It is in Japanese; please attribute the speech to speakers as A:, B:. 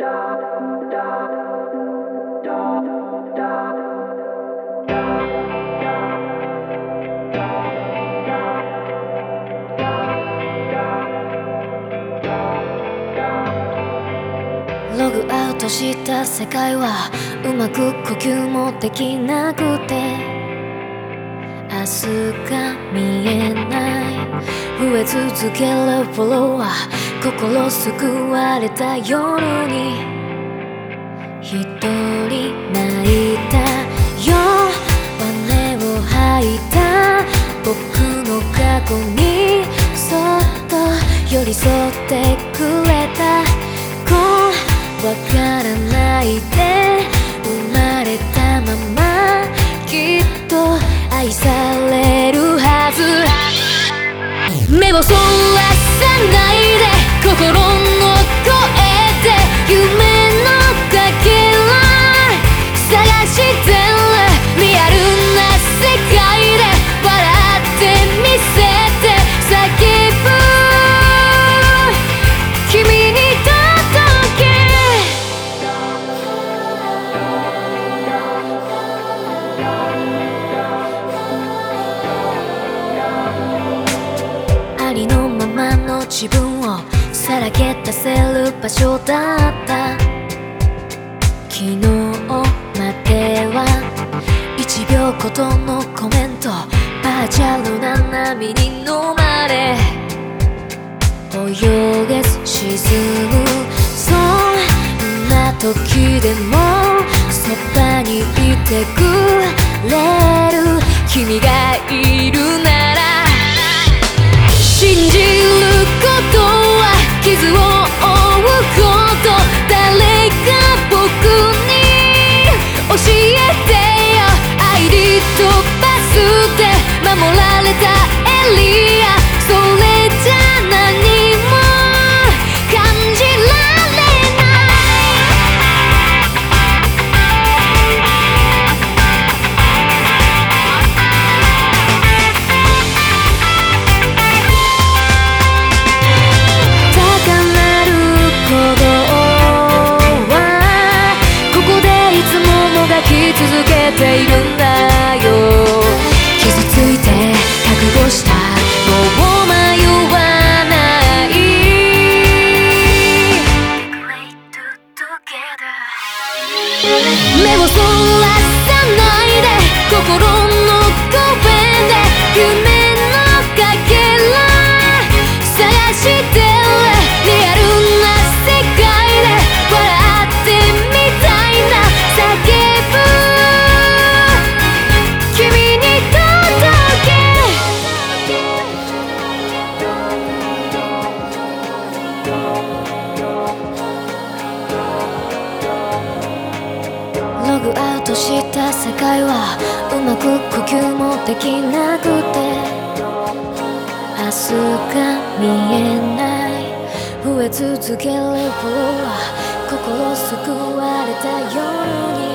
A: ログアウトした世界はうまく呼吸もできなくて明日が見えない増え続けるフォロワー心救われた夜に一人泣いたよ羽を吐いた僕の過去にそっと寄り添ってくれたわからないで生まれたままきっと愛されるはず目をそらさないで心の声で夢のかけら探してるリアルな世界で笑ってみせて叫ぶ君にありのままの自分をさらけ出せる場所だった昨日までは1秒ごとのコメントバーチャルな波に飲まれ泳げず沈むそんな時でもそばにいてくれる君がいるなら信じることは傷を負うこと誰か僕に教えてよ愛に飛ばすって守られたエリアそれじゃ何も感じられ続けているんだよ傷ついて覚悟したもう迷わない目をそらさないで心の声で夢のかけら探してるリアルな世界で笑ってみたいな叫ぶログアウトした世界はうまく呼吸もできなくて明日が見えない増え続けるフォロワー心救われたように